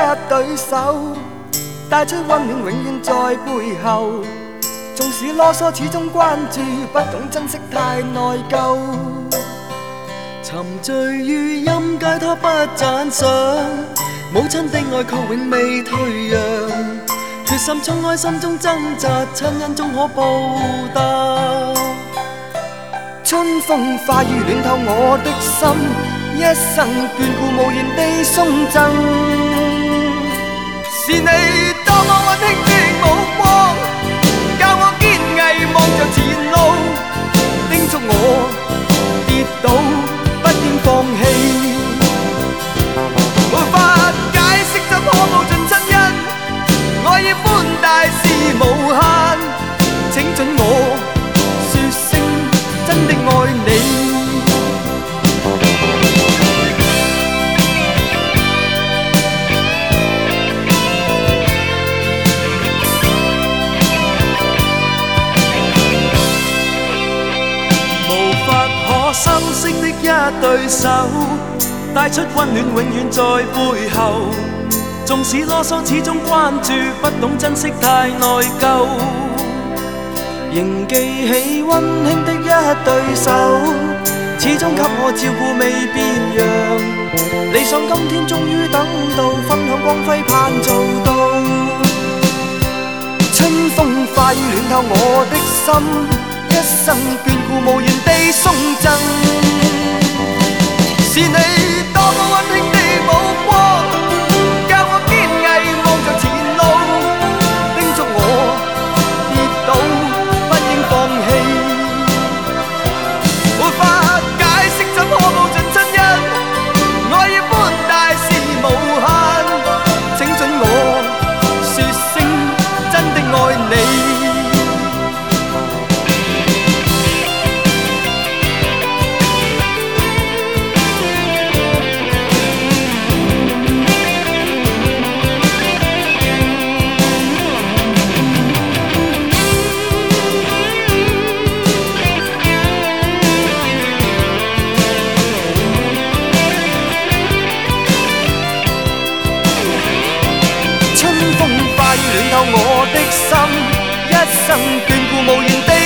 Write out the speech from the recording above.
对手，带出温暖永远在背后。纵使啰嗦，始终关注，不懂珍惜太内疚。 沉醉于音阶，他不赞赏。母亲的爱却永未退让，决心冲开心中挣扎，亲恩终可报答。 春风化雨暖透我的心，一生眷顾无言地送赠。是你多么温馨的目光，教我坚毅望着前路，叮嘱我跌倒不應放棄。沒法解釋怎可報盡親恩，愛意寬大是無限。請准我說聲真的愛你。 深色的一對手，帶出溫暖永遠在背後。縱使囉嗦，始終關注，不懂珍惜太內疚。仍記起溫馨的一對手，始終給我照顧未變樣。理想今天終於等到，分享光輝盼做到。春風化雨暖透我的心，一生眷顧無言地送贈。是你多麼溫馨的目光，教我堅毅望着前路，叮囑我跌倒不應放棄。沒法解釋怎可報盡親恩，愛意寬大是無限。請准我說聲真的愛你。暖透我的心，一生眷顧無言地